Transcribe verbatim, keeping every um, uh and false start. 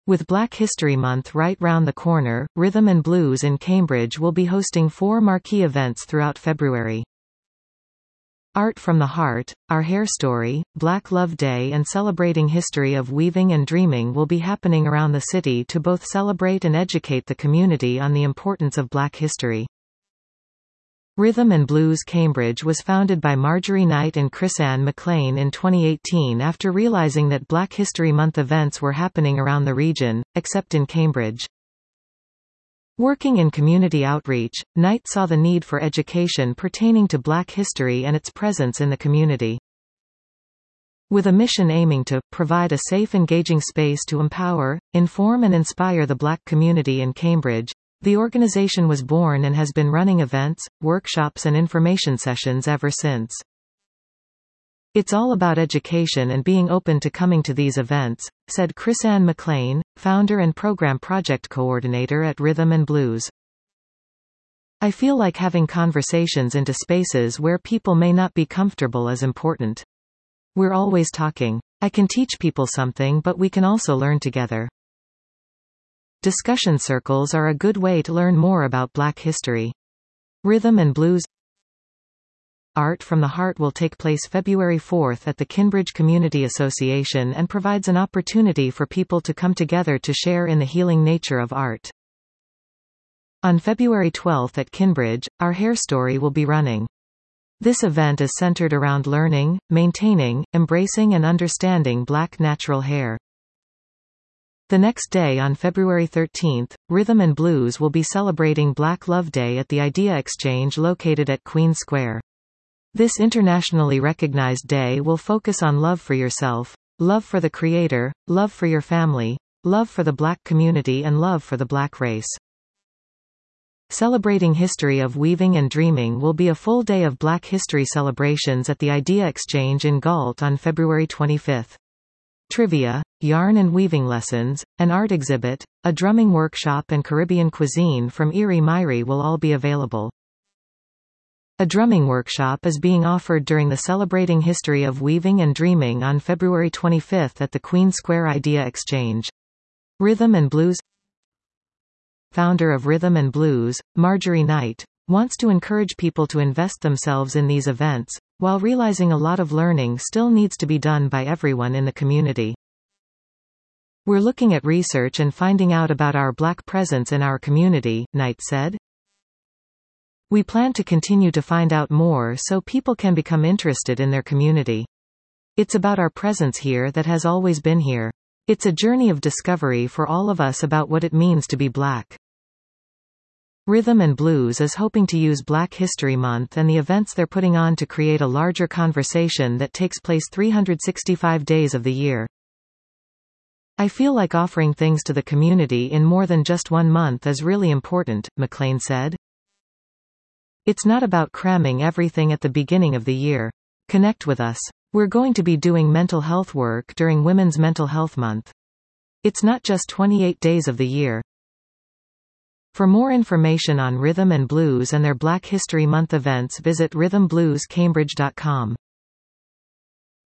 With Black History Month right round the corner, Rhythm and Blues in Cambridge will be hosting four marquee events throughout February. Art from the Heart, Our Hair Story, Black Love Day and Celebrating History of Weaving and Dreaming will be happening around the city to both celebrate and educate the community on the importance of Black history. Rhythm and Blues Cambridge was founded by Marjorie Knight and Chrisanne McLean in twenty eighteen after realizing that Black History Month events were happening around the region, except in Cambridge. Working in community outreach, Knight saw the need for education pertaining to Black history and its presence in the community. With a mission aiming to provide a safe, engaging space to empower, inform and inspire the Black community in Cambridge, the organization was born and has been running events, workshops and information sessions ever since. "It's all about education and being open to coming to these events," said Chrisanne McLean, founder and program project coordinator at Rhythm and Blues. "I feel like having conversations into spaces where people may not be comfortable is important. We're always talking. I can teach people something, but we can also learn together." Discussion circles are a good way to learn more about Black history. Rhythm and Blues Art from the Heart will take place February fourth at the Kinbridge Community Association and provides an opportunity for people to come together to share in the healing nature of art. On February twelfth at Kinbridge, Our Hair Story will be running. This event is centered around learning, maintaining, embracing and understanding Black natural hair. The next day on February thirteenth, Rhythm and Blues will be celebrating Black Love Day at the Idea Exchange located at Queen Square. This internationally recognized day will focus on love for yourself, love for the Creator, love for your family, love for the Black community and love for the Black race. Celebrating History of Weaving and Dreaming will be a full day of Black history celebrations at the Idea Exchange in Galt on February twenty-fifth. Trivia, yarn and weaving lessons, an art exhibit, a drumming workshop and Caribbean cuisine from Iri Mairi will all be available. A drumming workshop is being offered during the Celebrating History of Weaving and Dreaming on February twenty-fifth at the Queen Square Idea Exchange. Rhythm and Blues Founder of Rhythm and Blues, Marjorie Knight, wants to encourage people to invest themselves in these events, while realizing a lot of learning still needs to be done by everyone in the community. "We're looking at research and finding out about our Black presence in our community," Knight said. "We plan to continue to find out more so people can become interested in their community. It's about our presence here that has always been here. It's a journey of discovery for all of us about what it means to be Black." Rhythm and Blues is hoping to use Black History Month and the events they're putting on to create a larger conversation that takes place three hundred sixty-five days of the year. "I feel like offering things to the community in more than just one month is really important," McLean said. "It's not about cramming everything at the beginning of the year. Connect with us. We're going to be doing mental health work during Women's Mental Health Month. It's not just twenty-eight days of the year." For more information on Rhythm and Blues and their Black History Month events, visit rhythm blues cambridge dot com.